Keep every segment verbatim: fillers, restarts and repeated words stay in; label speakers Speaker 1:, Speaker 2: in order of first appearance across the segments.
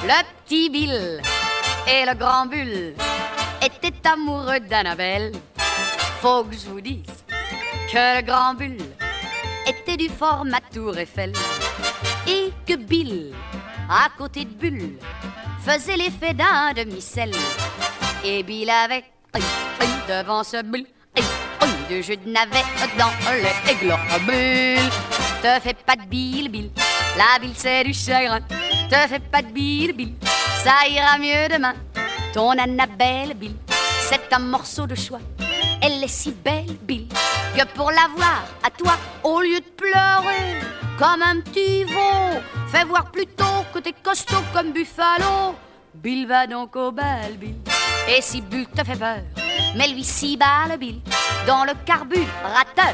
Speaker 1: Le petit Bill et le grand Bull étaient amoureux d'Annabelle. Faut que je vous dise que le grand Bull était du format Tour Eiffel et que Bill, à côté de Bull, faisait l'effet d'un demi-sel. Et Bill avait devant ce Bull deux jeux de navets dans les globules. Te fais pas de Bill, Bill, la Bill c'est du chagrin. Te fais pas de Bill, Bill, ça ira mieux demain. Ton Annabelle, Bill, c'est un morceau de choix. Elle est si belle, Bill, que pour la voir à toi, au lieu de pleurer comme un petit veau, fais voir plutôt que t'es costaud comme Buffalo. Bill va donc au bal, Bill, et si Bull te fait peur, mets-lui six balles, Bill, dans le carburateur.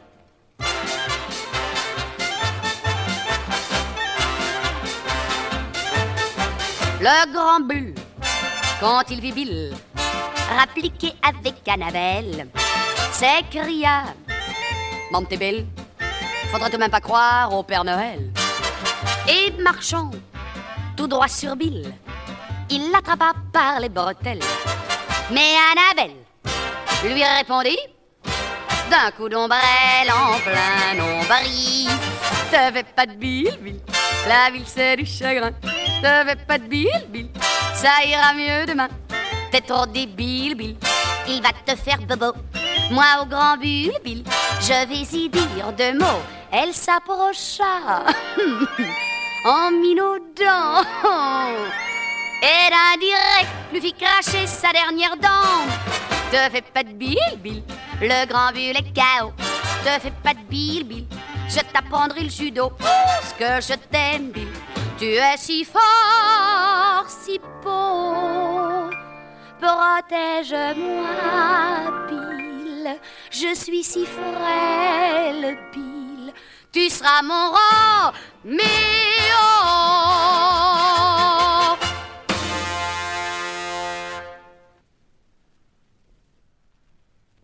Speaker 1: Le grand Bull, quand il vit Bill rappliqué avec Annabelle, s'écria: Maman t'es belle, faudrait tout de même pas croire au Père Noël. Et marchant tout droit sur Bill, il l'attrapa par les bretelles. Mais Annabelle lui répondit d'un coup d'ombrelle en plein nombril: Te fais pas de Bill, Bill, la ville c'est du chagrin. Te fais pas de Bill, Bill, ça ira mieux demain. T'es trop débile, Bill, il va te faire bobo. Moi au grand Bull, Bill, je vais y dire deux mots. Elle s'approcha en minaudant et d'un direct lui fit cracher sa dernière dent. Te fais pas de Bill, Bill, le grand Bull est K O. Te fais pas de Bill, Bill, je t'apprendrai le judo. Parce que je t'aime, Bill, tu es si fort, si beau. Protège-moi, Bill, je suis si frêle, Bill. Tu seras mon Roméo.